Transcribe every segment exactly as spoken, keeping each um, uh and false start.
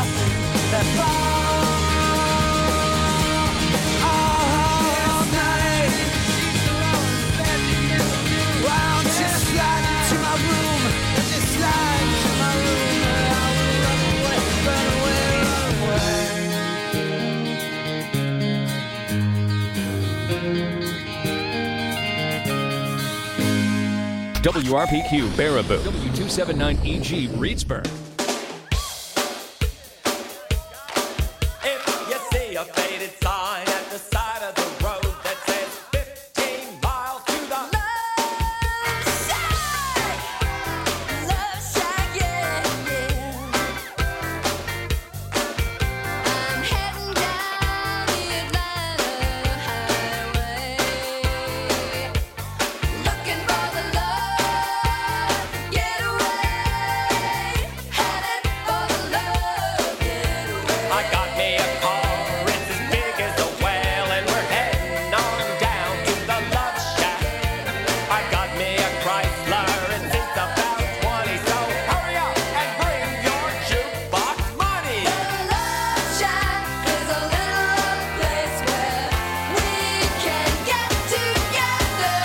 nothing that falls all night. Why don't you slide into my room? Just slide into my room, and I will run away, run away, run away. W R P Q Baraboo, W two seventy-nine E G Reedsburg. If you see a faded sign at the side of the road that says fifteen miles to the Love Shack, Love Shack, yeah, yeah. I'm heading down the Atlanta highway, looking for the love getaway, headed for the love getaway. I got me a car, it's as big as a whale, and we're heading on down to the Love Shack. I got me a Chrysler, and it's about twenty, so hurry up and bring your jukebox money. The Love Shack is a little place where we can get together.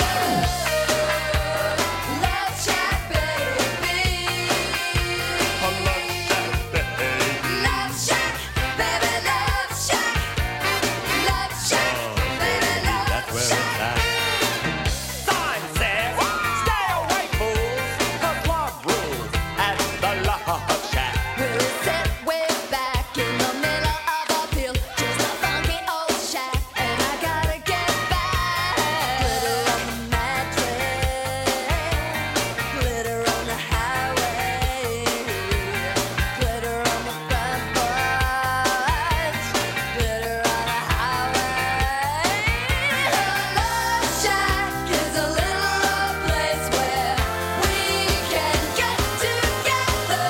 Love Shack, baby. A Love Shack, baby. Love Shack, baby, Love Shack. Love Shack, baby, Love That's where Shack. it's at. Sign says, stay away, fools, 'cause love rules at the Love Shack. We'll sit way back in the middle of a field, just a funky old shack, and I gotta get back. Glitter on the mattress, glitter on the highway, glitter on the front porch, glitter on the highway. The Love Shack is a little place where we can get together.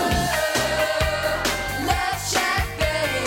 Love Shack, baby.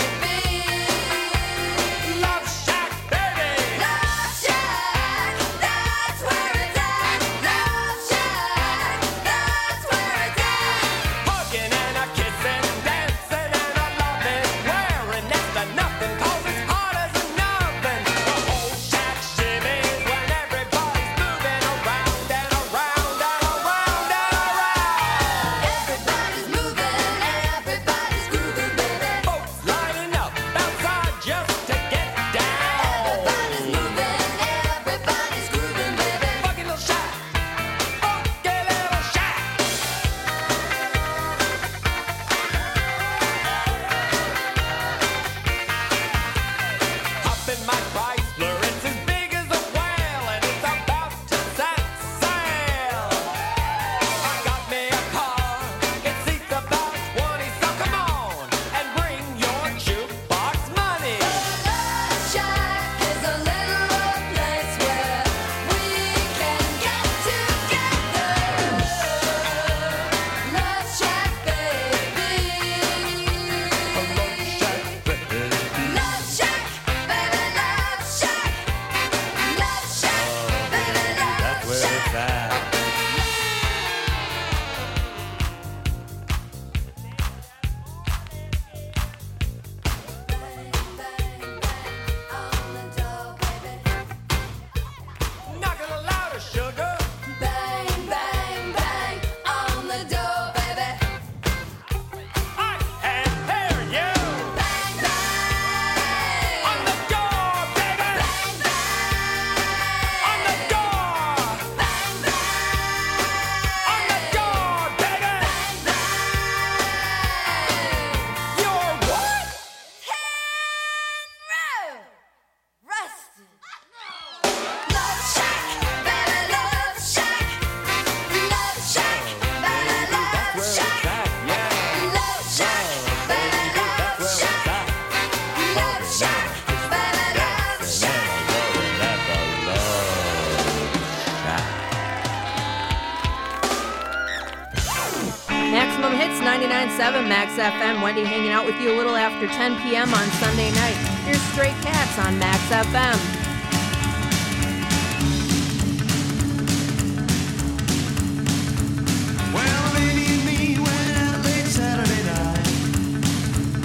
Love Shack, baby. Love Shack, that's where it's at. Love Shack, that's where it's at. Hugging and a kissing, dancing and a loving, wearing next to nothing, 'cause it's hot as an oven. The whole shack shimmies when everybody's moving around and around and around and around. Everybody's moving, everybody's grooving, baby. Folks lining up outside just to get down. Everybody's moving, everybody's grooving, baby. Funky little shack, funky little shack. Hop in my Chrysler, it's as big as a whale, and it's about to set sail. I got me a car, it seats about twenty, so come on and bring your jukebox money. Love Shack is a little place where we can get together. Love Shack, baby. Love Shack, baby. Love Shack, baby, Love Shack. Love Shack, baby, Love That's where Shack. it's at. Bang, bang, bang on the door, baby. Knock it louder, sugar. Bang, bang, bang on the door, baby. I can hear you. Bang, bang On the door, baby. bang, bang. On the door. Bang, bang. On the door, baby. Bang, bang. You're what? Road. Rusted. Love Shack, baby, Love Shack. Love Shack, baby, Love Shack. Yeah. Love Shack, baby, Love Shack. Love Shack, baby, Love Shack. Maximum Hits ninety-nine point seven Max F M. Wendy hanging out with you a little after ten p.m. on Sunday night. Here's Stray Cats on Max F M. Well, lady, me went out late Saturday night.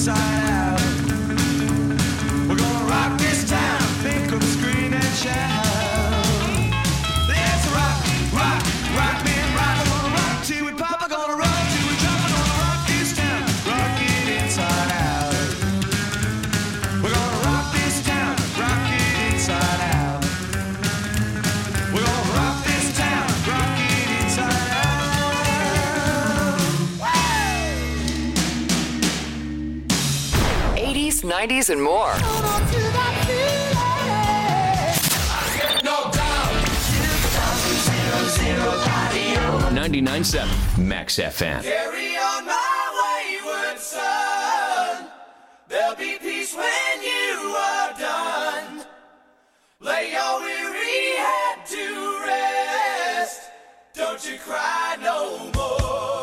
inside out. We're gonna rock this town, pick up, scream and shout. Let's rock, rock, rock, man, rock. We're gonna rock till we pop, we're gonna rock till we drop. We're gonna rock this town, rock it inside out. We're gonna rock this town, rock it inside out. We're gonna rock this town, rock it inside out. eighties, nineties, and more. ninety-nine point seven Max F M. Carry on my wayward son. There'll be peace when you are done. Lay your weary head to rest. Don't you cry no more.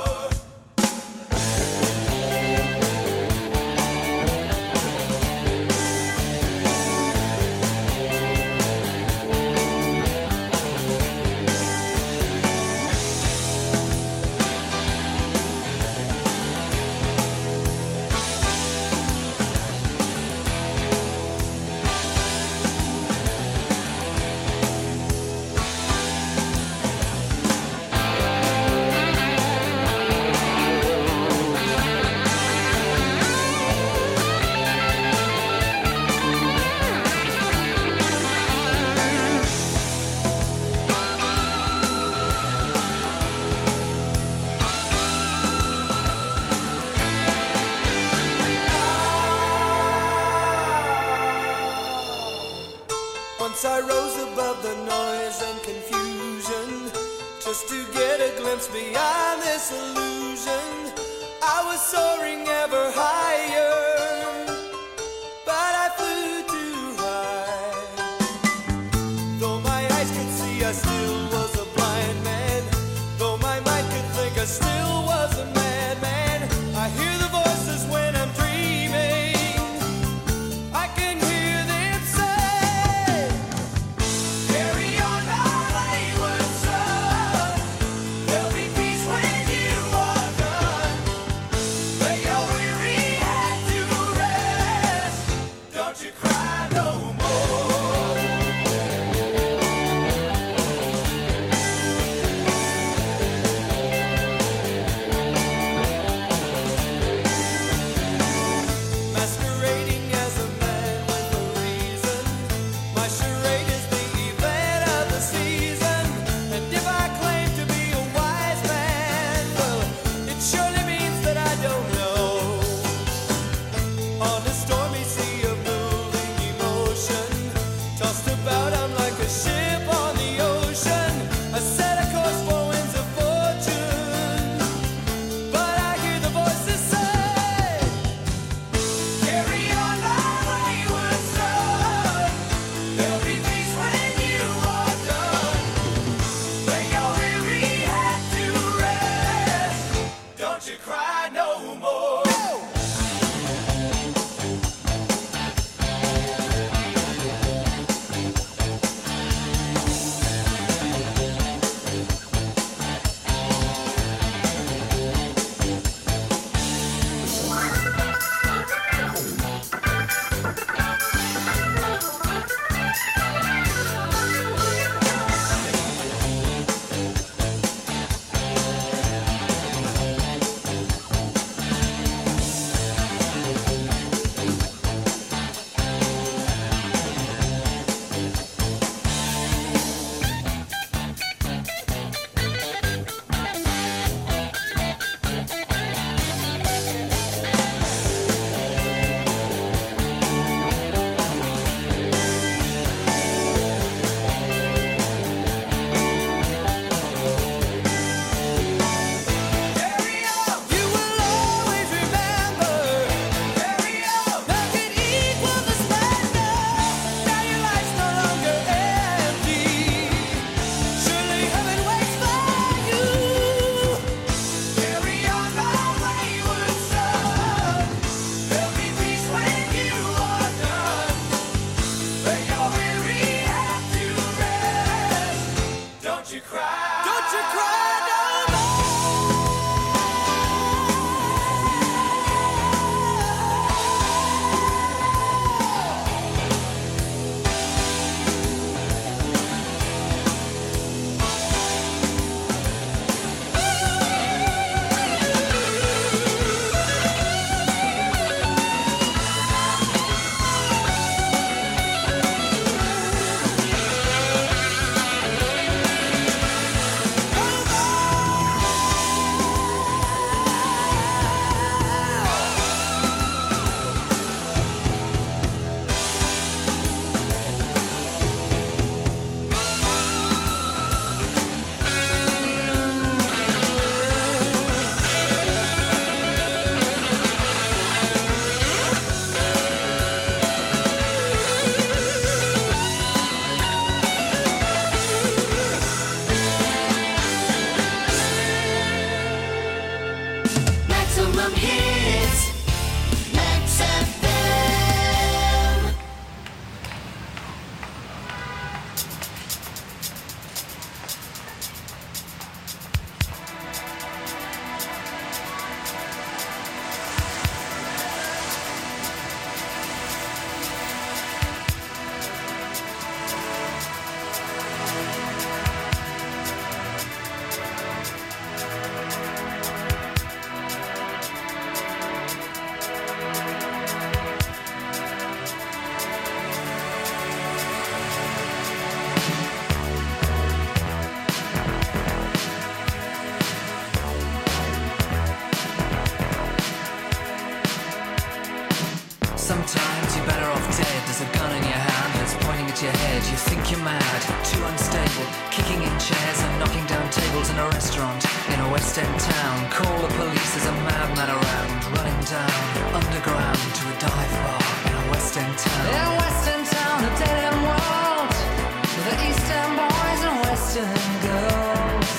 Once I rose above the noise and confusion, just to get a glimpse beyond this illusion. I was soaring ever higher, but I flew too high. Though my eyes could see, I still was a blind man. Though my mind could think, I still was a madman. I hear the voices when I'm dreaming. I can hear them say, carry on my wayward son. There'll be peace when you are done. Lay your weary head to rest. Don't you cry no more. Masquerading as a man with a reason. My charade is the event of the season. And if I claim to be a wise man, well, it surely means that I don't know. On a stormy sea of moving emotion, tossed about, I'm like a ship on the ocean. I set a course for winds of fortune, but I hear the voices say, carry on my wayward son. There'll be peace when you are done. Lay your weary head to rest. Don't you cry no more. Maximum hits. Max F M. Sometimes you're better off dead. There's a gun in your hand that's pointing at your head. You think you're mad, too unstable, kicking in chairs and knocking down tables in a restaurant in a West End town. Call the police, there's a madman around, running down underground to a dive bar in a West End town. In a West End town, a dead end world, the East End boys and West End girls.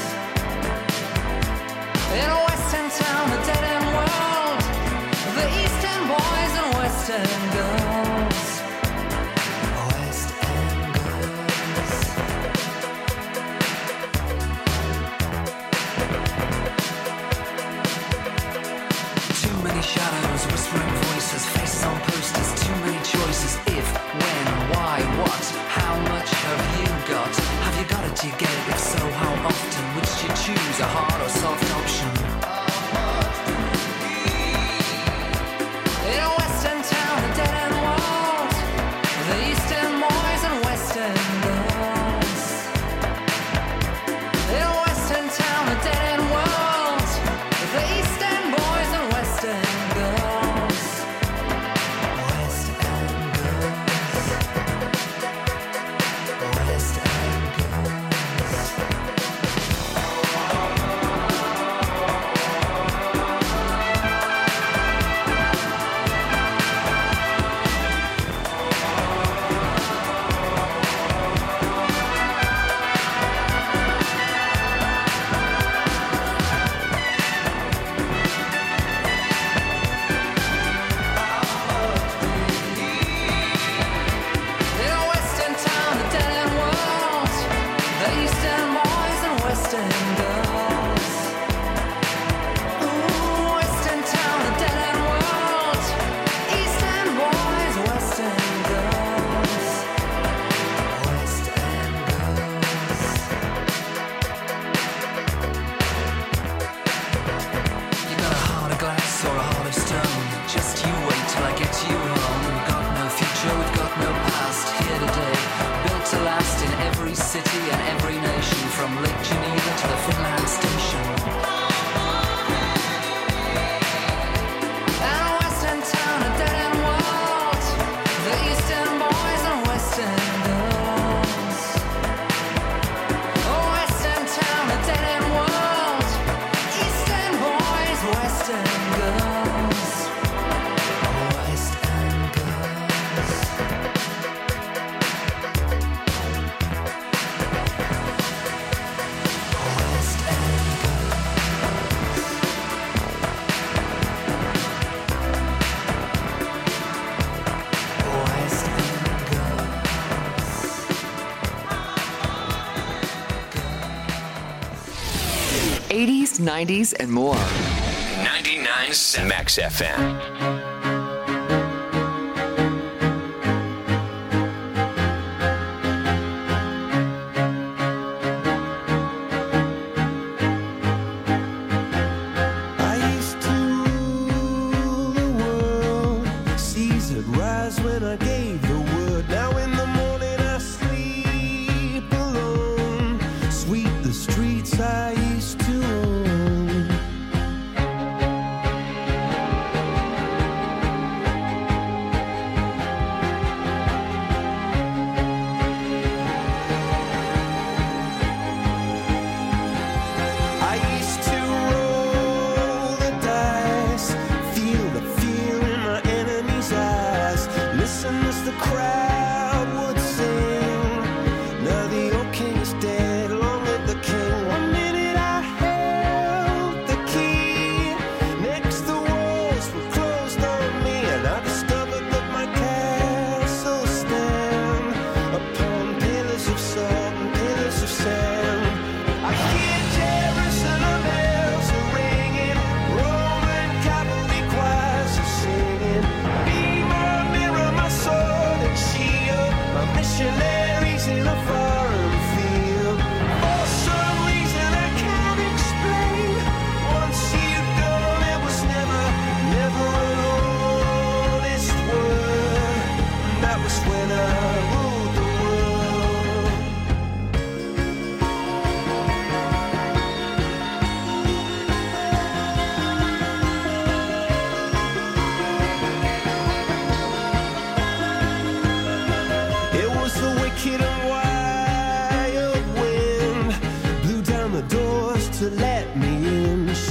In a West End town, a dead end world, the East End boys and West End girls. West End girls. Too many shadows, whispering voices, faces on posters, too many choices. If, when, why, what, how much have you got? Have you got it, do you get it? If so, how often? Which do you choose, a hard or soft option? In a West End town, a dead end world, the East End boys and West End girls. In a West End town, a dead end world, the East End boys and West End girls. West End girls. West End girls. In a West End town, a dead end world, the East End boys and West End girls. Ooh, West End town, a dead end world, East End boys, West End girls. West End girls. You got a heart of glass or a heart of stone. Just you wait till I get you home. We've got no future, we've got no past. Here today, built to last in every city and every nation, from Lake Geneva to the Finland station. And a West End town, a dead end world, the East End boys and West End girls. Oh, West End town, a dead end world, East End boys, West End girls. West End girls. West End girls. West End girls. eighties, nineties, and more. ninety-nine point seven Max F M. I used to rule the world. Seas would rise when I gave the word. Now in the morning I sleep alone. Sweep the streets I used to own.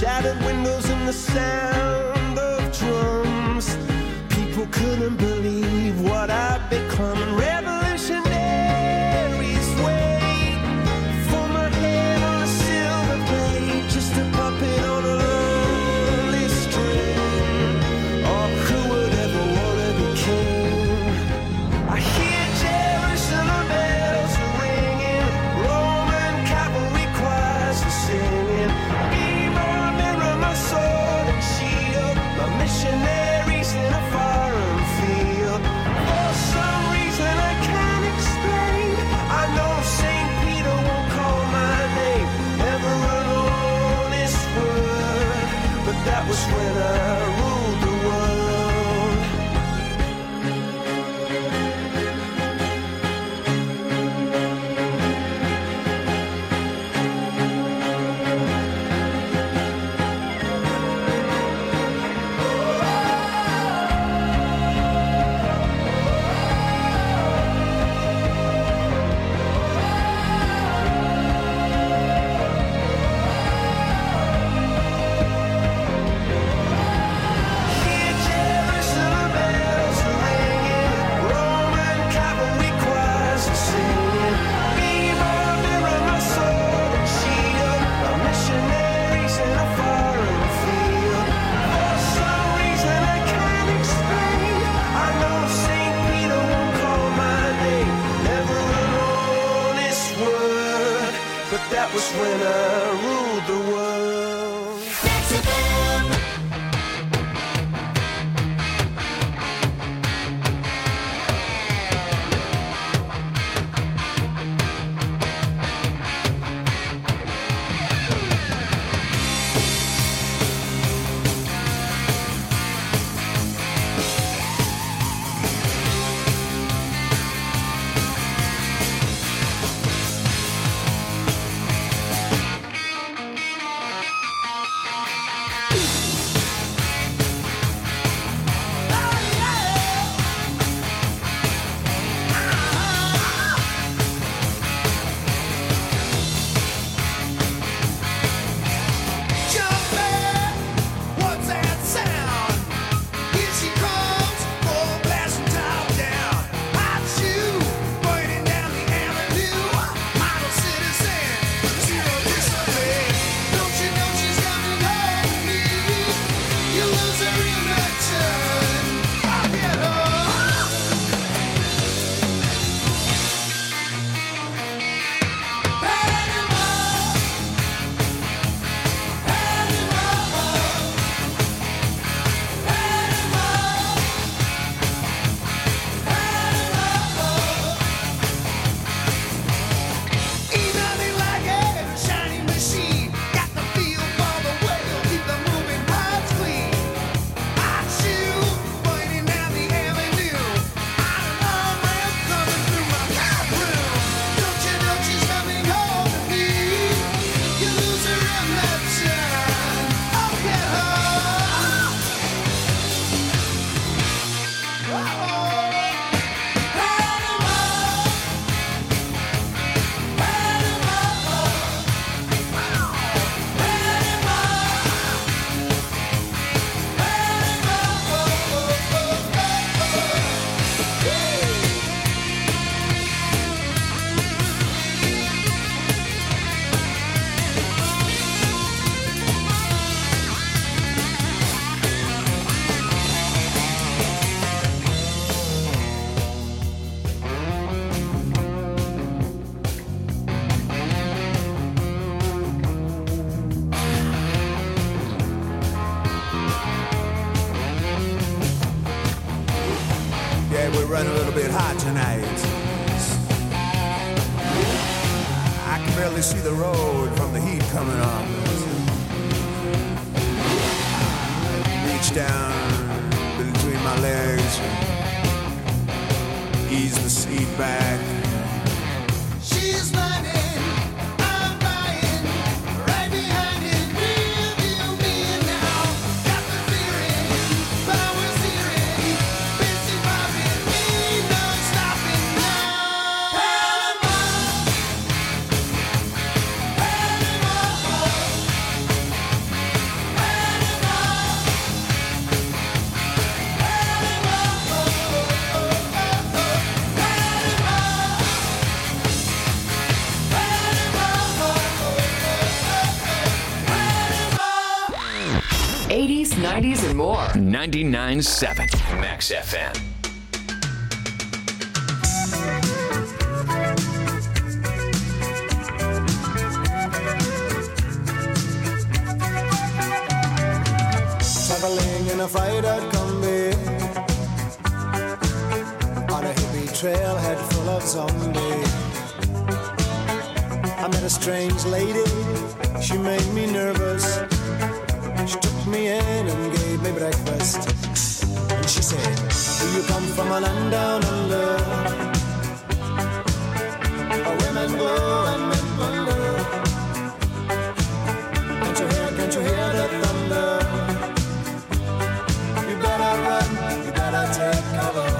shattered windows and the sound of drums. People couldn't believe what I'd become. And revolutionaries wait for my head on a silver blade, just a puppet on a lonely string. Oh, who would ever want to be king? I hear Jerusalem bells ringing, Roman cavalry choirs are singing. Be my mirror, my sword and shield, my missionaries in a foreign field. For some reason I can't explain, I know Saint Peter won't call my name, never an honest word, but that was when I ruled the world. Hear Jerusalem bells ringing, Roman cavalry choirs are singing. Be my mirror, my sword and shield, my missionaries in a foreign field. For some reason I can't explain, I know Saint Peter won't call my name, never an honest word, but that was when I ruled the world. What's that sound? Here she comes, full blasting top down. Hot shoe, burning down the avenue. Model citizen, zero discipline. Don't you know she's coming home to me? You lose her in return. I'll get her. Ain't nothing like a shiny machine. Got the feel for the whale, keep the moving parts clean. Hot shoe, pointing down the avenue. I don't know, man, coming through my bathroom. Don't you know she's coming home to me? You lose her in that turn. I'll get her. Yeah, we're running a little bit hot tonight. I can barely see the road from the heat coming on. Reach down between my legs, ease the seat back. She's running, I'm buying, right behind it, real deal me now. Got the feeling, power steering, busy bobbing, ain't no stopping now. Panama, Panama, eighties, nineties, and more. ninety-nine point seven Max F M. Traveling in a fried-out Kombi on a hippie trailhead full of zombies. I met a strange lady, she made me nervous. She took me in and gave me breakfast. And she said, do you come from a land down under? Where women go and men wonder. Can't you hear, can't you hear the thunder? You better run, you better take cover.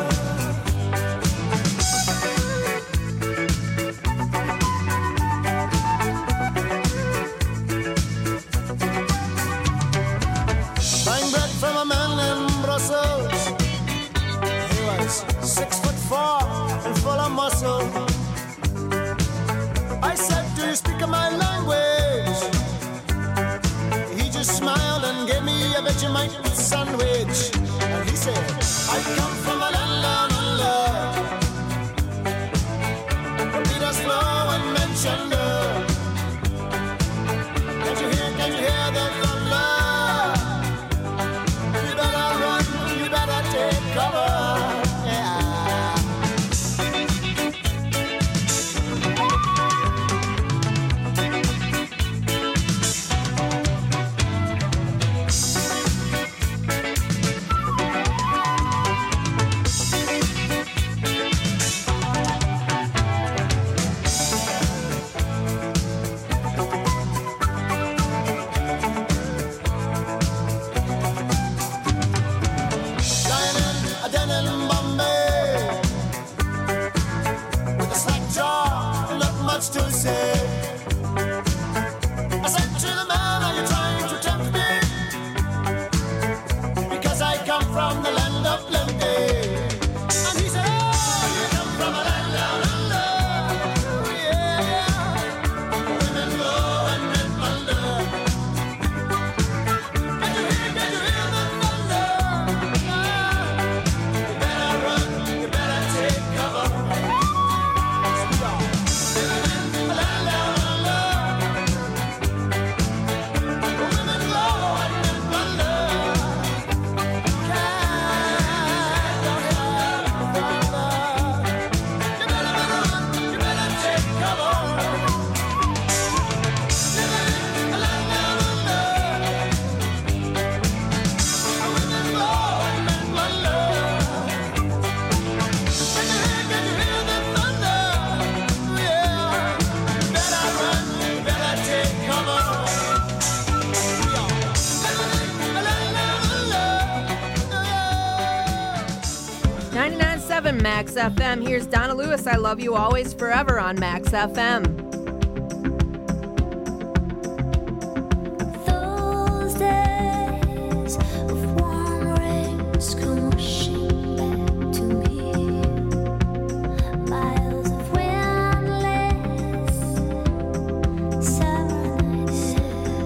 Six foot four and full of muscle. I said, do you speak my language? He just smiled and gave me a Vegemite sandwich. And he said, I come from a land down under, where Peter's flow and Manchester. Can't you hear, can't you hear the thunder? You better run, you better take cover. To say, I said to the man, are you trying to tempt me? Because I come from the land of plenty. And he said, oh, you come from a land down under. Yeah, women go and men wonder. Can you hear, can you hear the thunder? You better run, you better take cover. ninety-nine point seven Max F M. Here's Donna Lewis, I Love You Always Forever on Max F M. Those days of warm rains come rushing back to me. Miles of windless summer nights,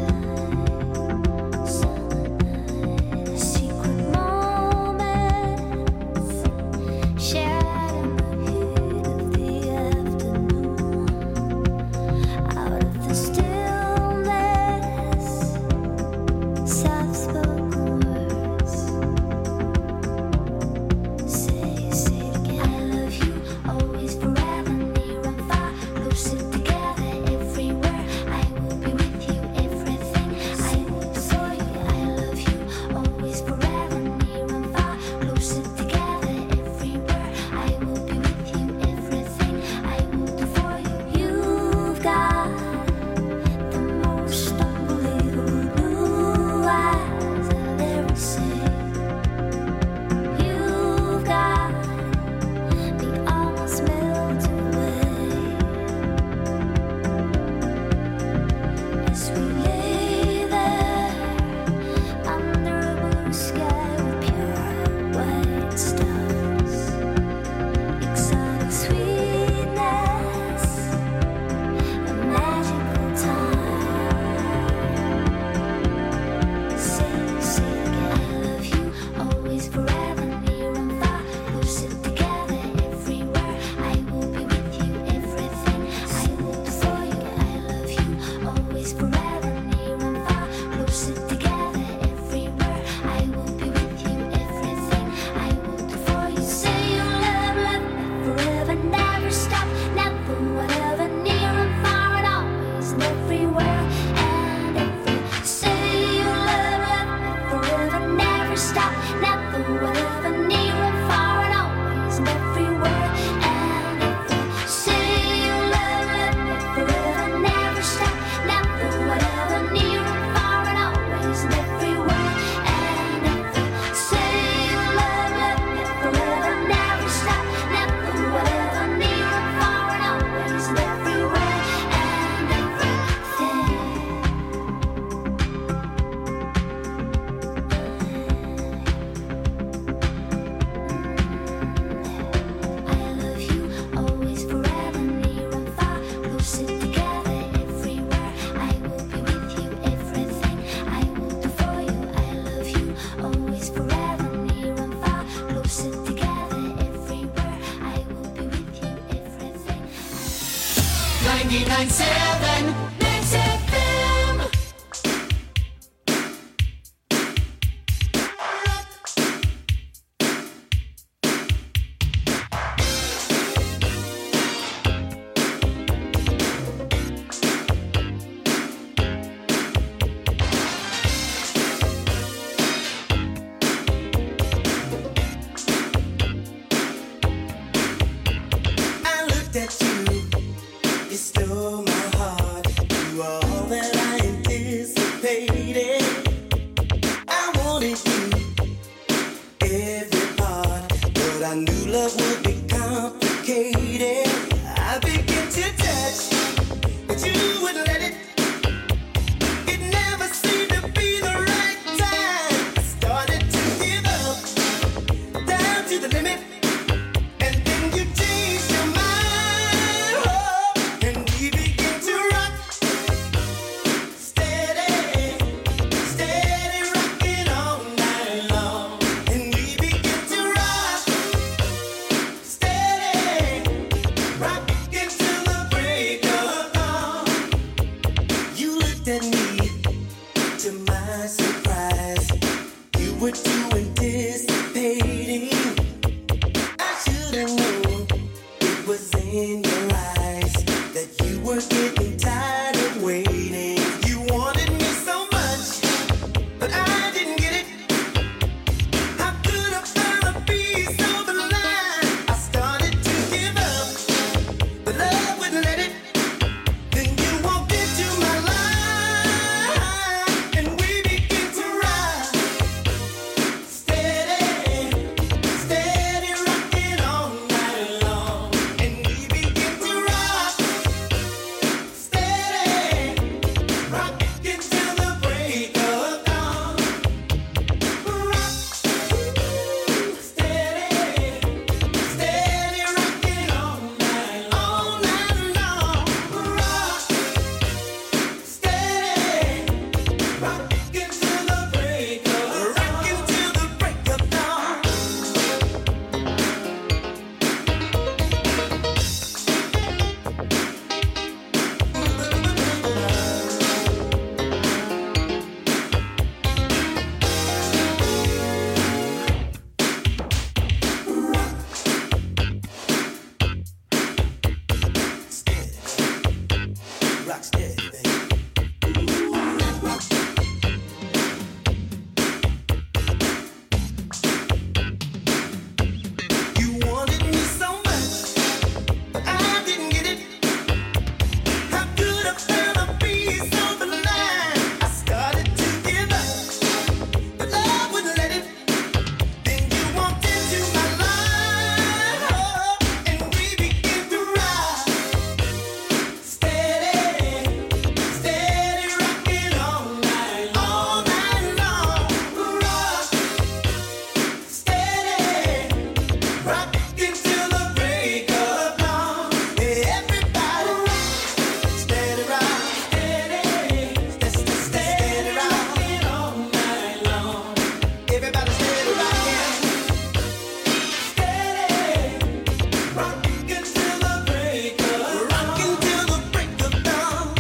secret moments shared in the heat of the afternoon. ninety-nine seven Max F M. I looked at you, you stole my heart. You are all that I anticipated. I wanted you, every part, but I knew love would be complicated. I began to touch, but you wouldn't let it. It never seemed to be the right time. I started to give up, down to the limit. And then you changed your mind, oh, and we began to rock, steady, steady rocking all night long. And we began to rock, steady, rocking till the break of dawn. You looked at me, to my surprise, you were too anticipating. I should have known it was in your eyes that you were getting tired of waiting. You wanted me so much, but I didn't get it. How could I find a piece of the line? I started to give up, but love wouldn't let it. Then you walked into my life, and we began to ride, steady, steady rocking all night long. And we began to rock, steady, rocking till the break of dawn. Rock, steady, steady rocking all night, all night long. Rock, steady, rocking till the break of, rocking till the break of dawn. Rock steady, baby. You wanted me so much, but I didn't get it. How could I find a piece of the line? I started to give up, but love wouldn't let it. Then you walked into my life, oh, and we began to ride, steady, steady rocking all night, all night long. Rock, steady, rocking till the break of dawn. Everybody rock, steady rock, steady, steady, steady rocking all night long. Everybody steady rocking, steady, rocking till the break of, rocking till the break of dawn.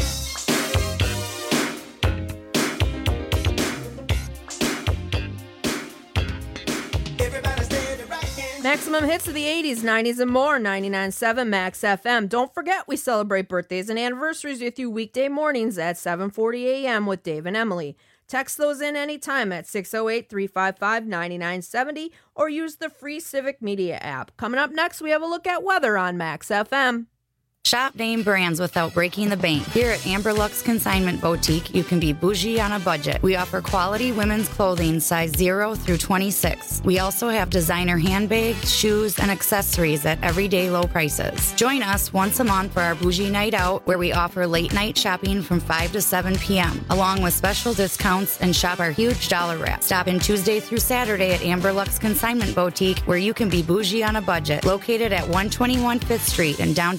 Everybody steady rocking. Maximum hits of the eighties, nineties, and more. ninety-nine point seven Max F M. Don't forget, we celebrate birthdays and anniversaries with you weekday mornings at seven forty a.m. with Dave and Emily. Text those in anytime at six oh eight, three five five, nine nine seven oh or use the free Civic Media app. Coming up next, we have a look at weather on Max F M. Shop name brands without breaking the bank. Here at Amber Lux Consignment Boutique, you can be bougie on a budget. We offer quality women's clothing size zero through twenty-six. We also have designer handbags, shoes, and accessories at everyday low prices. Join us once a month for our bougie night out, where we offer late night shopping from five to seven p.m., along with special discounts, and shop our huge dollar wrap. Stop in Tuesday through Saturday at Amber Lux Consignment Boutique, where you can be bougie on a budget, located at one twenty-one Fifth Street in downtown Barebour.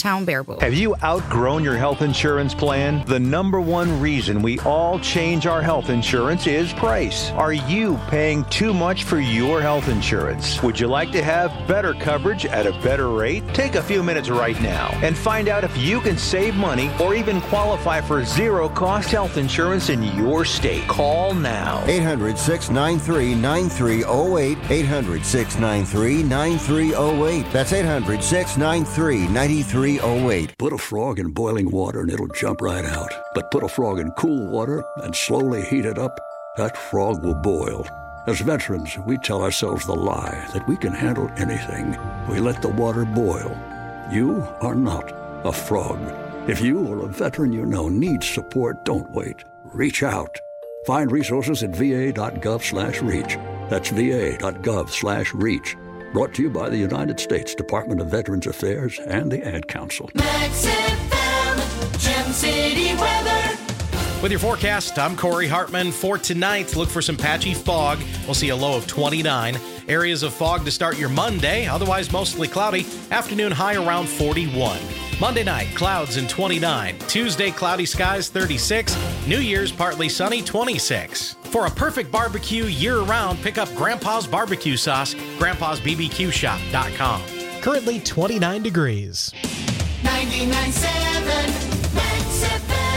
affordable. Have you outgrown your health insurance plan? The number one reason we all change our health insurance is price. Are you paying too much for your health insurance? Would you like to have better coverage at a better rate? Take a few minutes right now and find out if you can save money or even qualify for zero-cost health insurance in your state. Call now. eight hundred, six nine three, nine three zero eight. eight hundred, six nine three, nine three zero eight. That's eight hundred, six nine three, nine three zero eight. Put a frog in boiling water and it'll jump right out. But put a frog in cool water and slowly heat it up, that frog will boil. As veterans, we tell ourselves the lie that we can handle anything. We let the water boil. You are not a frog. If you or a veteran you know needs support, don't wait. Reach out. Find resources at va.gov slash reach. That's va.gov slash reach. Brought to you by the United States Department of Veterans Affairs and the Ad Council. Max F M, Gem City weather. With your forecast, I'm Corey Hartman. For tonight, look for some patchy fog. We'll see a low of twenty-nine. Areas of fog to start your Monday, otherwise mostly cloudy. Afternoon high around forty-one. Monday night, clouds and twenty-nine. Tuesday, cloudy skies, thirty-six. New Year's, partly sunny, twenty-six. For a perfect barbecue year-round, pick up Grandpa's Barbecue Sauce, grandpas b b q shop dot com. Currently twenty-nine degrees. ninety-nine point seven Max F M.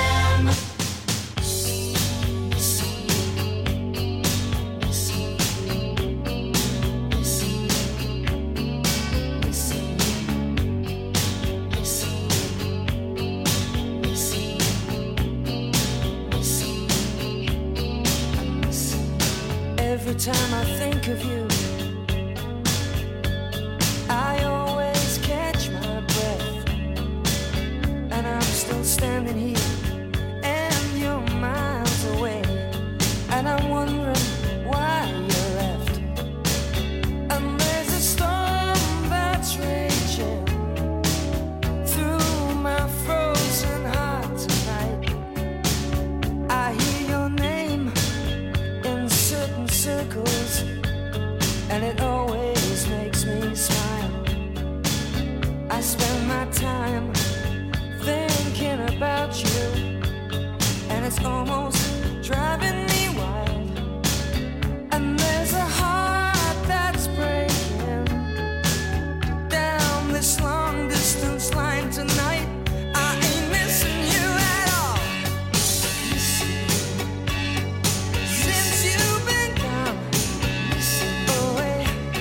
Every time I think of you, I always catch my breath, and I'm still standing here, and you're miles away, and I'm wondering why you left. And there's a storm that's raging through my frozen heart tonight. I hear your name in certain circles, and it always makes me smile. I spend my time thinking about you, and it's almost driving me wild. And there's a heart that's breaking down this long distance line tonight. I ain't missing you at all. Since you've been gone away,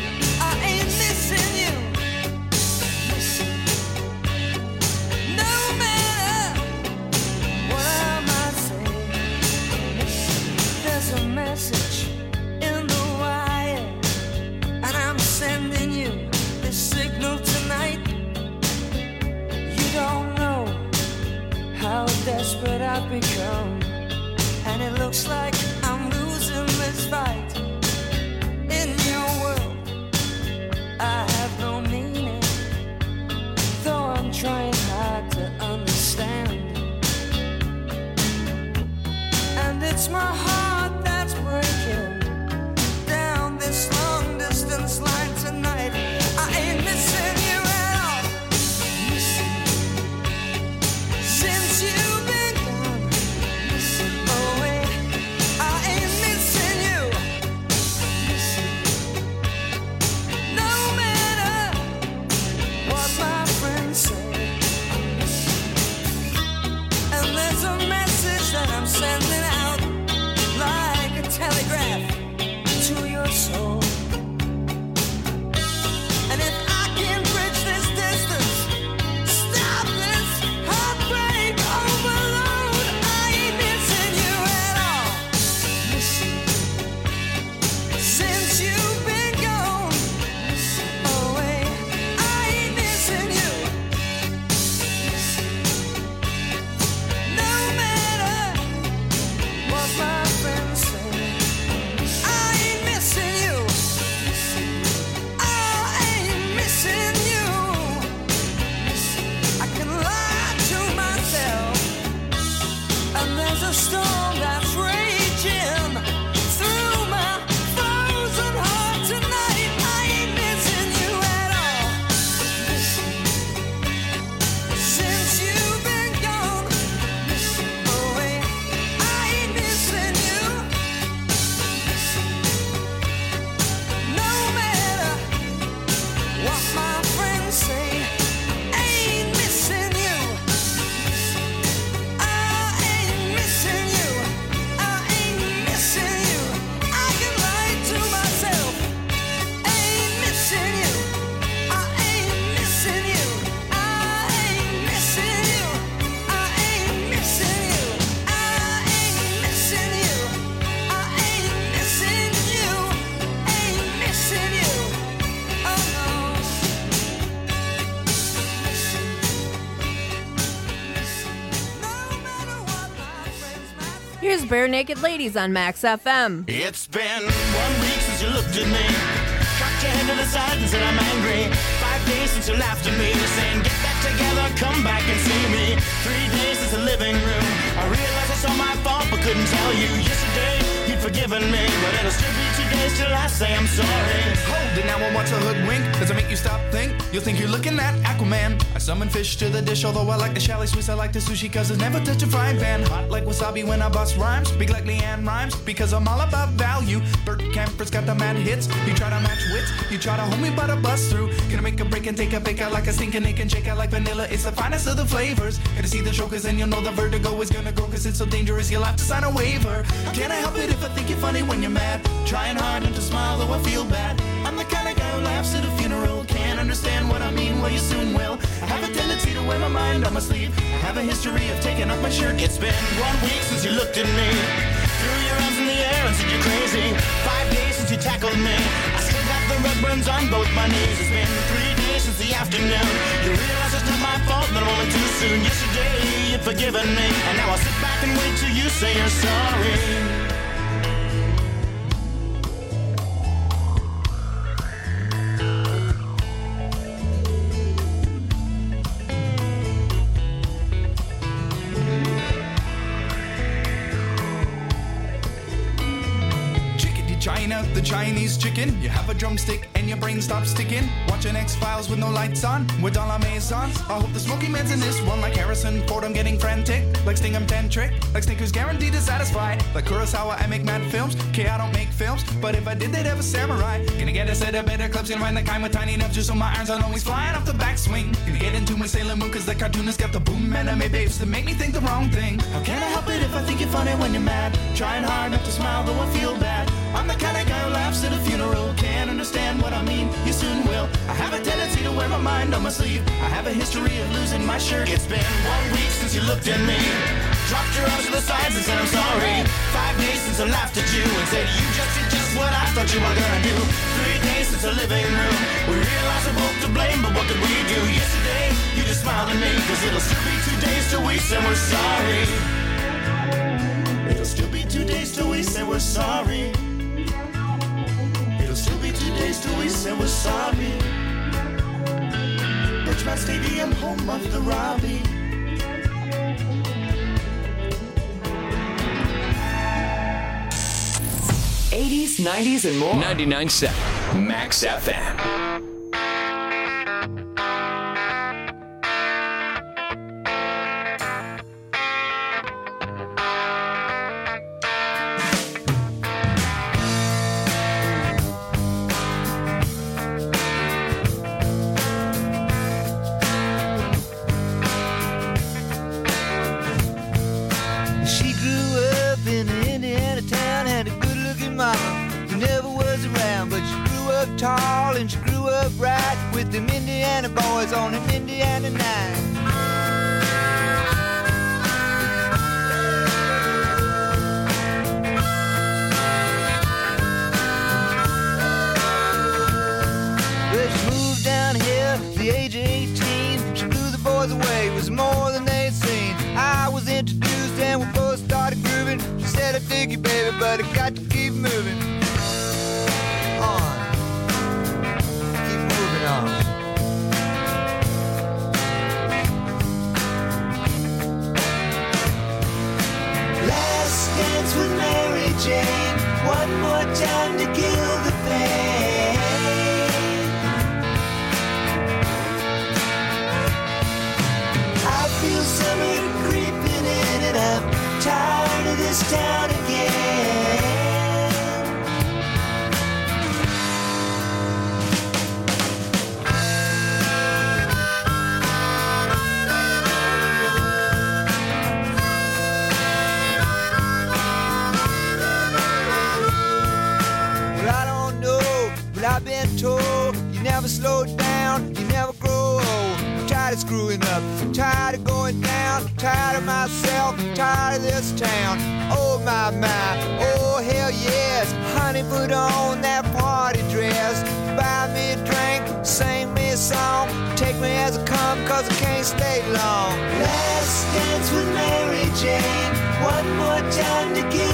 Bare Naked Ladies on Max F M. It's been one week since you looked at me, cocked your head to the side and said I'm angry. Five days since you laughed at me, saying get back together, come back and see me. Three days since the living room, I realized it's all my fault but couldn't tell you. Yesterday you'd forgiven me, but it'll still be two days till I say I'm sorry. Hold it now and watch a hoodwink. Does it make you stop think? You'll think you're looking at Aquaman. I summon fish to the dish, although I like the chalet Swiss, I like the sushi, cause it's never touch a frying pan. Hot like wasabi when I bust rhymes, big like Leanne rhymes, because I'm all about value. Bert Camper's got the mad hits. You try to match wits, you try to hold me but I bust through. Gonna make a break and take a bake out like a stinking ache and shake out like vanilla. It's the finest of the flavors. Gonna see the show cause then you'll know the vertigo is gonna go, cause it's so dangerous you'll have to sign a waiver. Can't I help it if I think you're funny when you're mad? Trying hard not to smile though I feel bad. I'm the kind of guy who laughs at a funeral. Can't understand what I mean, well you soon will. I have a tendency to wear my mind on my sleeve. I have a history of taking off my shirt. It's been one week since you looked at me, threw your arms in the air and said you're crazy. Five days since you tackled me, I still got the red burns on both my knees. It's been three days since the afternoon, you realize it's not my fault, but I'm only too soon. Yesterday you'd forgiven me, and now I'll sit back and wait till you say you're sorry. China, the Chinese chicken. You have a drumstick and your brain stops sticking. Watching X-Files with no lights on, with all our maisons. I hope the Smoky Man's in this one, like Harrison Ford, I'm getting frantic. Like Sting, I'm tantric. Like Snickers, guaranteed to satisfy. Like Kurosawa, I make mad films. Okay, I don't make films, but if I did, they'd have a samurai. Gonna get a set of better clubs, gonna find the kind with tiny enough just so my irons aren't always flying off the backswing. Gonna get into my Sailor Moon, cause the cartoonist got the boom anime babes that make me think the wrong thing. How can I help it if I think you're funny when you're mad? Trying hard not to smile, though I feel bad. I'm the kind of guy who laughs at a funeral. Can't understand what I mean, you soon will. I have a tendency to wear my mind on my sleeve. I have a history of losing my shirt. It's been one week since you looked at me, dropped your arms to the sides and said I'm sorry. Five days since I laughed at you and said you just did just what I thought you were gonna do. Three days since the living room, we realized we're both to blame, but what could we do? Yesterday, you just smiled at me, cause it'll still be two days till we say we're sorry. It'll still be two days till we say we're sorry. It'll still be two days till we say we're sorry. Bridgman Stadium, home of the Robbie. eighties, nineties, and more. ninety-nine point seven Max F M. Tall and she grew up right with them Indiana boys on an Indiana night. Well, she moved down here at the age of eighteen. She blew the boys away, it was more than they'd seen. I was introduced and we both started grooving. She said I dig you baby, but I got to keep moving on. Last dance with Mary Jane, one more time to kill the pain. I feel summer creeping in and I'm tired of this town again. I've been told you never slow down, you never grow old. I'm tired of screwing up, I'm tired of going down, I'm tired of myself, I'm tired of this town. Oh my, my, oh hell yes. Honey, put on that party dress, buy me a drink, sing me a song, take me as I come cause I can't stay long. Last dance with Mary Jane, one more time to give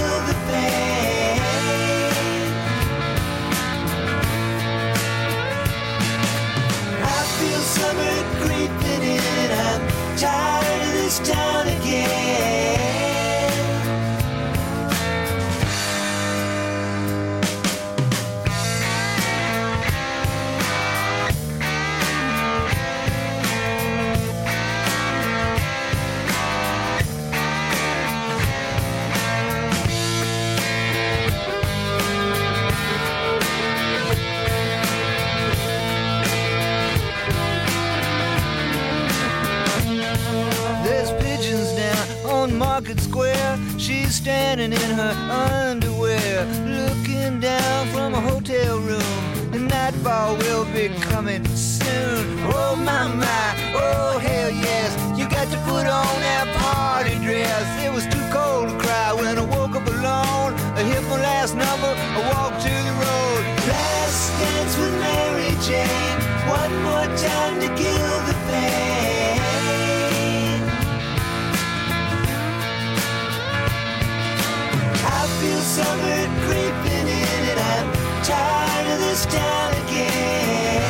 standing in her underwear, looking down from a hotel room. The nightfall will be coming soon. Oh my my, oh hell yes. You got to put on that party dress. It was too cold to cry when I woke up alone. I hit my last number, I walked to the road. Last dance with Mary Jane. One more time to kill the pain. I feel summer creeping in and I'm tired of this town again.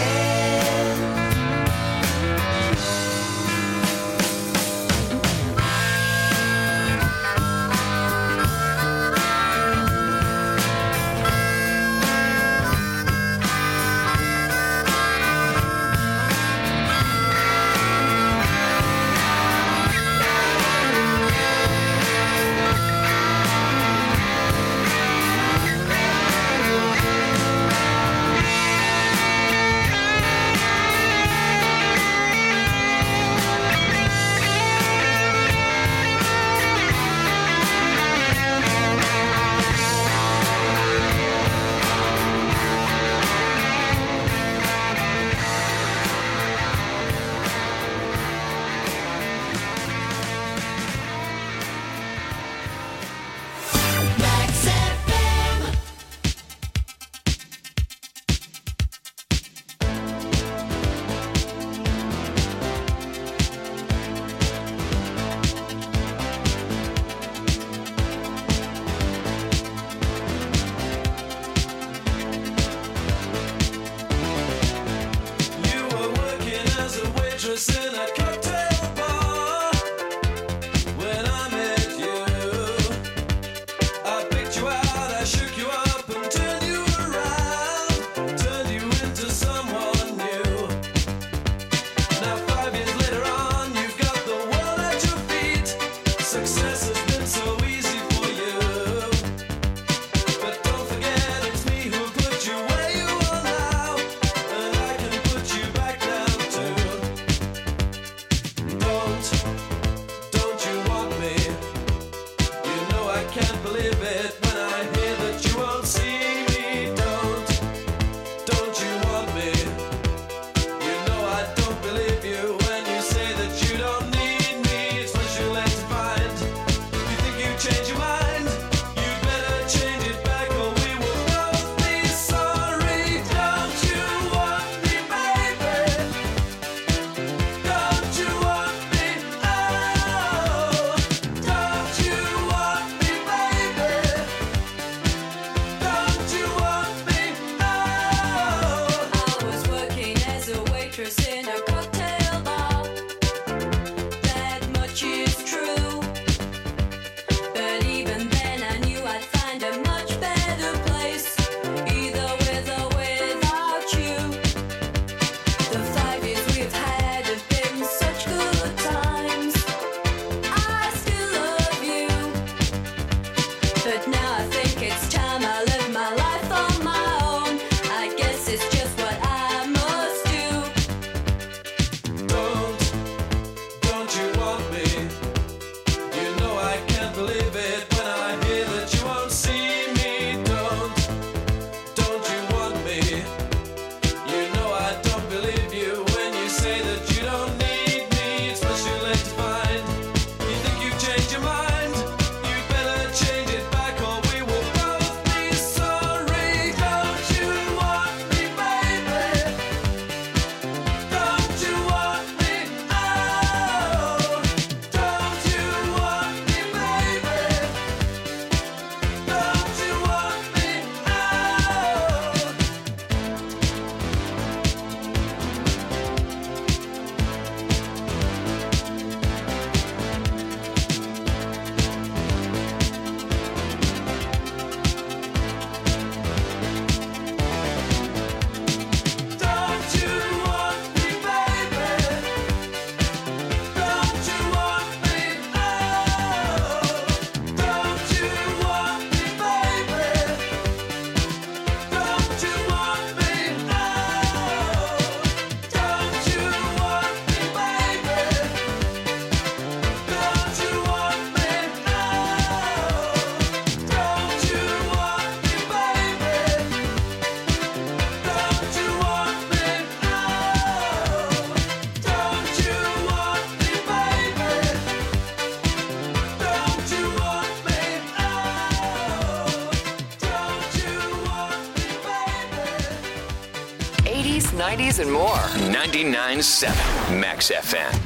nineties, and more. ninety-nine point seven Max F M.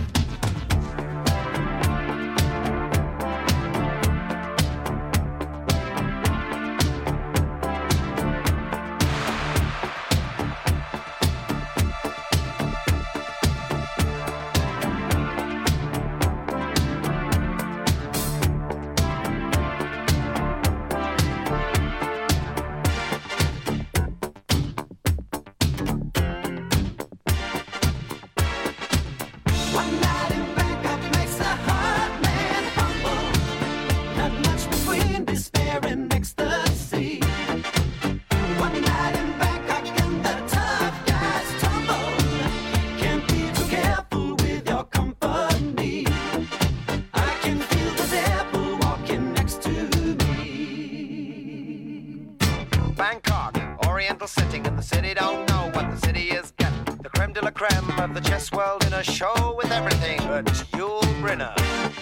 One night in Bangkok makes a hard man humble. Not much between despair and ecstasy. One night in Bangkok and the tough guys tumble. Can't be too careful with your company. I can feel the devil walking next to me. Bangkok, Oriental sitting in the city, don't know what the city is getting. The creme de la creme of the chess world in a show with everything but Yul Brynner.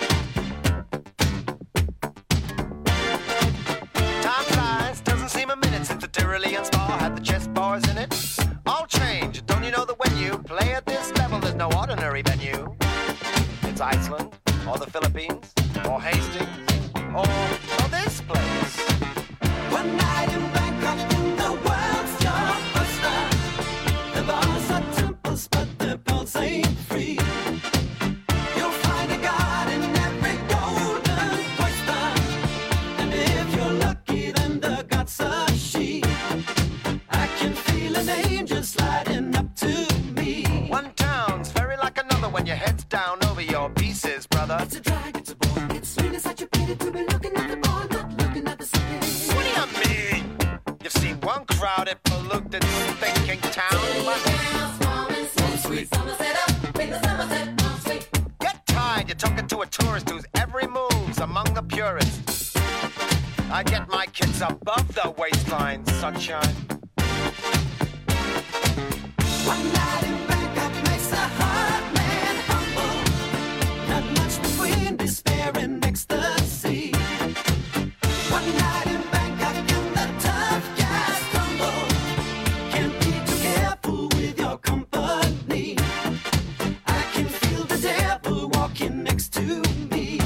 Time flies, doesn't seem a minute since the Tyrolean spa had the chess bars in it. All change, don't you know that when you play at this level, there's no ordinary venue? It's Iceland, or the Philippines, or Hastings, or, or this place. One night in Bangkok in the world's your buster. The bars are temples, but the pulse ain't free. You'll find a god in every golden oyster. And if you're lucky, then the god's a she. I can feel an angel sliding up to me. One town's very like another when your head's down over your pieces, brother. It's a drag, it's a bore. It's really such a pity to be looking at the bar, not looking at the city. What do you mean? You've seen one crowded, polluted, thinking town. Get tired, you're talking to a tourist whose every move's among the purists. I get my kids above the waistline, sunshine. One night in Bangkok makes a hard man humble. Not much between despair and ecstasy. One night in Bangkok and the tough guys tumble. Can't be too careful with your company. I can feel the devil walking next to me.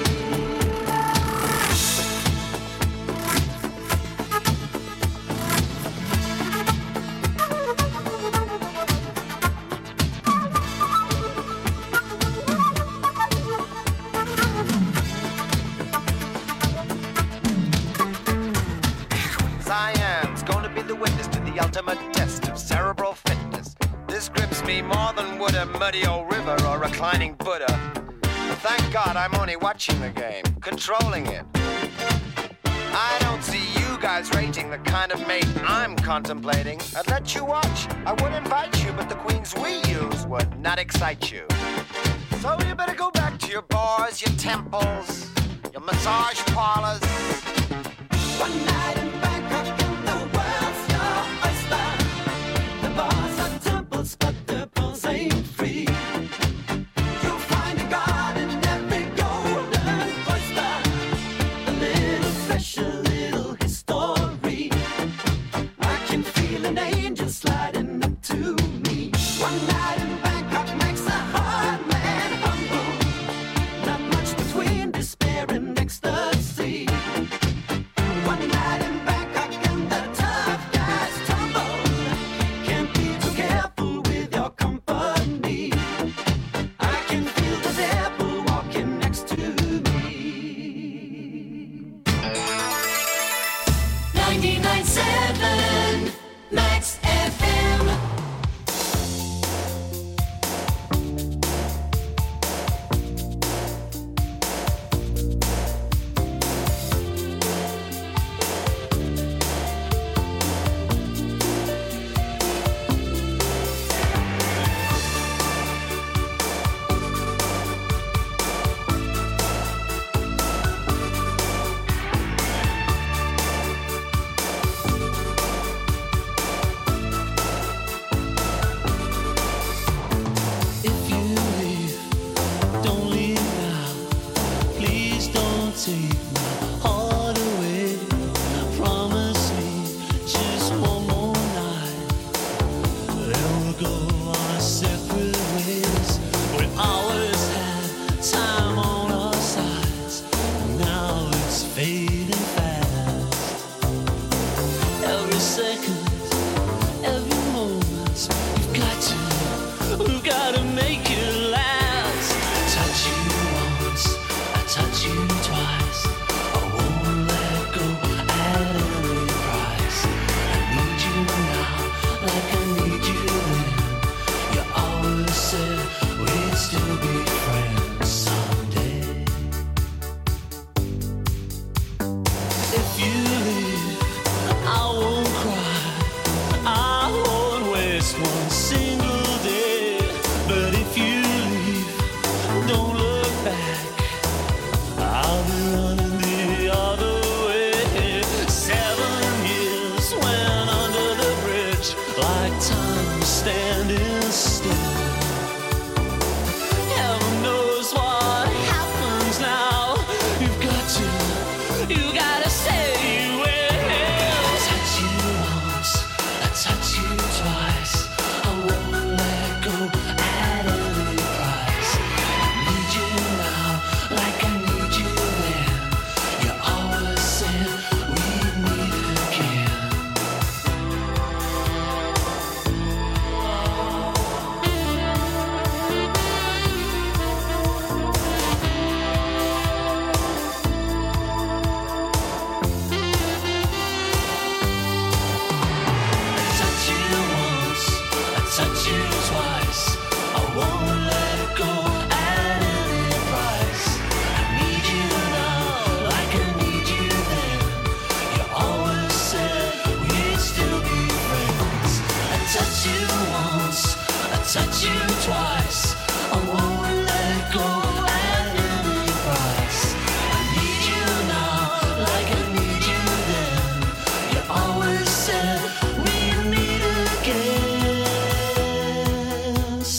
Cyan's going to be the witness to the ultimate test of cerebral fitness. This grips me more than would a muddy old river or reclining Buddha. But thank God I'm only watching the game, controlling it. I don't see you guys rating the kind of mate I'm contemplating. I'd let you watch, I would invite you, but the queens we use would not excite you. So you better go back to your bars, your temples, your massage parlors. One night in Bangkok and the world's your oyster. The bars are temples, but the pulse ain't free. You'll find a god in every golden oyster. A little fresh, a little history. I can feel an angel sliding up to me. One night in Bangkok makes a hard man humble. Not much between despair and ecstasy. One night in Bangkok time standing still. Heaven knows what happens now. You've got to, you gotta say you will. I touch you once, I touch you twice. I won't let go at any price. I need you now, like I need you then. You always said we'd meet again. I touch you once, I touch you twice. I won't let go at any price. I need you now, like I need you then. You always said we'd still be friends. I touch you once, I touch you twice.